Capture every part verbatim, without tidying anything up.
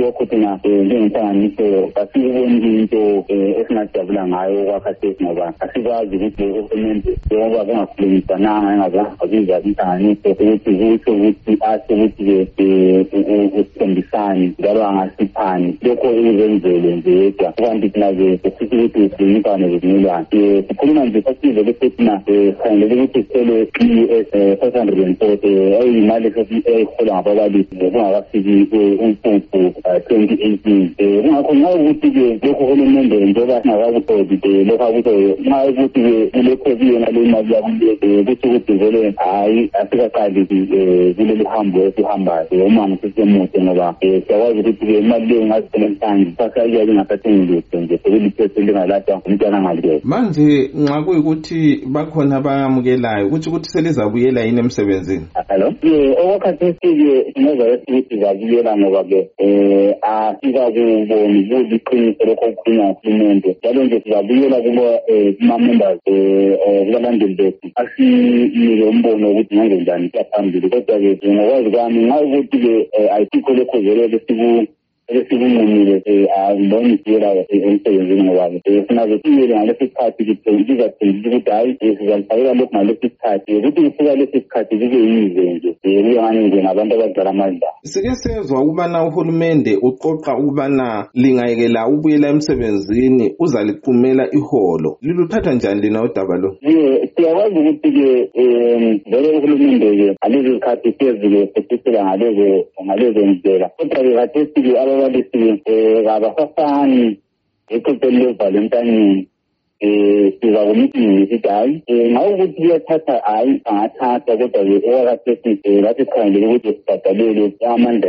lokho thina njengenhlanganiso kasiyiboni into esingajabula ngayo kwakhathesi ngoba asikwazi ukuthi uhulumende njengoba kungakhulunyiswananga engazabiza inhlanganiso ukuthi kusho ukuthi asho ukuthi-ke usithembisani njalo angasiphani lokho ikuzenzele nje yedwa kanti thina-ke sithi ukuthi sinikane zivumelwano sikhuluma nje sasize bese thina sikhangele ukuthi sithole i-U S five hundred and forty eyimali eyiholwa ngababalisi kungakafiki umfumfu twenty eighteen kungakho nxa ukuthi-ke lokho uhulumende njengoba singakakutholi lokho akuthoyo nxa ukuthi-ke kulokho kuyona le mali yakuleke kuthi ukuthi vele hhayi asikaqali kuleli hambo esihambayo uma ngisisemude ngoba siyakwazi ukuthi-ke imali leyo ngazisebenzisanga sasaiyabe ingasathengi lutho nje sekulipheso lingalahla umntwana ngaleyo manje nxa kuyikuthi bakhona abayamukelayo kuthi ukuthi selizabuyela yini emsebenzini? Hello? Okwakhathesi-ke singeza ukuthi sizabuyela ngoba-ke um asikakuboni kuliqiniso lokho okukhulunywa nguhulumende njalo nje sizabuyela kuma-members kubalandeli bethu asinike umbono wokuthi ngangenjani siya phambili kodwa-ke ngokwazi kwami nxa ukuthi-ke ayisikho lokho velele esikunqumile angiboni siyela emsebenzini ngoba-ke sinaze siyele ngalesi sikhathi lizathengisa ukuthi hhayi sizalifakela lokhu ngalesi sikhathi ukuthi kufika lesi sikhathi kube yize nje kuye ngani nje ngabantu abadlala amandla. Sike sezwa ukubana uhulumende uqoqa ukubana lingayekela ubuyela emsebenzini uzaliqumela iholo liluthatha njani lina udaba lo? Siyakwazi ukuthi-ke vele uhulumende-ke ngalezi zikhathi siyezike sesisela ngalezo ndlela kodwa-ke khathesi-ke ababalisi kabasafani eqeqeni levalo emntanyeni siza kumithi sithi hhayi nxa ukuthi kuyathatha hhayi angathatha kodwa-ke okwakhathesi lathi sikhangele ukuthi sibhadalele amandla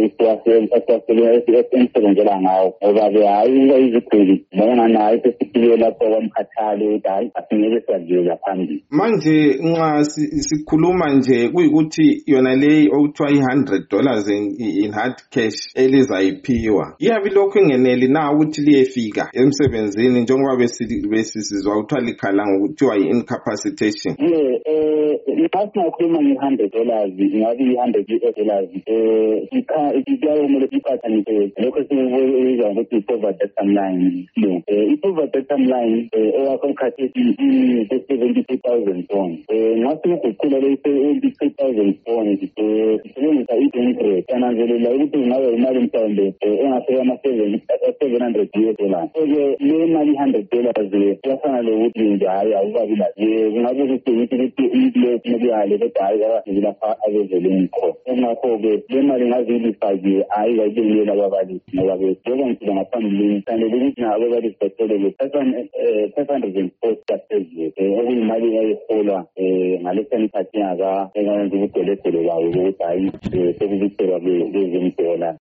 emsebenzela ngawo ngoba-ke hhayi kuba iziguli mayengani hhayi sesifikile lapho kwamkhathalo ukuthi hhayi asingeke siyadlulela phambili. Manje nxa sikhuluma nje kuyikuthi yona leyi okuthiwa i-hundred dollars in hard cash elizayiphiwa iyabe lokhu ingeneli na ukuthi liyefika emsebenzini njengoba besisizwa kuthiwa likhala ngokuthiwa yi-incapacitation? Nxa singakhuluma nge-hundred dollars ingabe i-hundred U S dollars kuyawumele siqathanise lokho sikubiza ngokuthi i-poverty timeline isilungu. I-poverty timeline owakhomkhathesi i-seventy-two thousand pounds nxa sikuguqula le-three thousand pounds sisebenzisa i-interest yananzelela ukuthi kungabe imali mhlawumbe engafika ama-seven hundred U S dollars so-ke le mali i-hundred dollars kuyafana lokuthi nje hhayi awukabi layo kungabe kutshengisa ukuthi umuntu leyo kumekuyale kodwa hhayi akafiki lapha abezeleni khona engakho-ke le mali ngaze ilifakiwe hhayi kayibekuyela ababalisi ngoba-ke njengoba ngifika ngaphambilini kufanele ukuthi na ababalisi batholeke five hundred and forty kaphezulu okuyimali eyayiholwa ngalesiya mikhathi engakwenza ubudeledele bayo ukuthi hhayi sekubithelwa kwezemdola